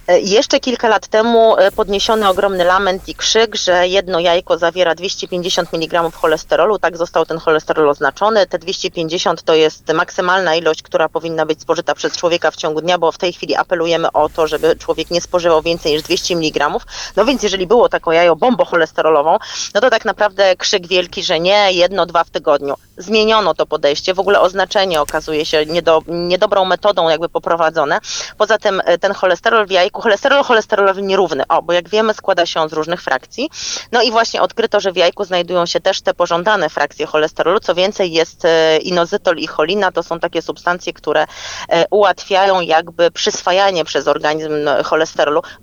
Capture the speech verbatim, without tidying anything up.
Jeszcze kilka lat temu podniesiono ogromny lament i krzyk, że jedno jajko zawiera dwieście pięćdziesiąt miligramów cholesterolu, tak został ten cholesterol oznaczony. Te dwieście pięćdziesiąt to jest maksymalna ilość, która powinna być spożyta przez człowieka w ciągu dnia, bo w tej chwili apelujemy o to, żeby człowiek nie spożywał więcej niż dwieście miligramów. No więc jeżeli było taką jajo bombą cholesterolową, no to tak naprawdę krzyk wielki, że nie, jedno, dwa w tygodniu. Zmieniono to podejście, w ogóle oznaczenie okazuje się niedo, niedobrą metodą jakby poprowadzone. Poza tym ten cholesterol w jajku, cholesterol cholesterolowi nierówny, o, bo jak wiemy składa się on z różnych frakcji. No i właśnie odkryto, że w jajku znajdują się też te pożądane frakcje cholesterolu. Co więcej, jest inozytol i cholina, to są takie substancje, które ułatwiają jakby przyswajanie przez organizm cholesterolu.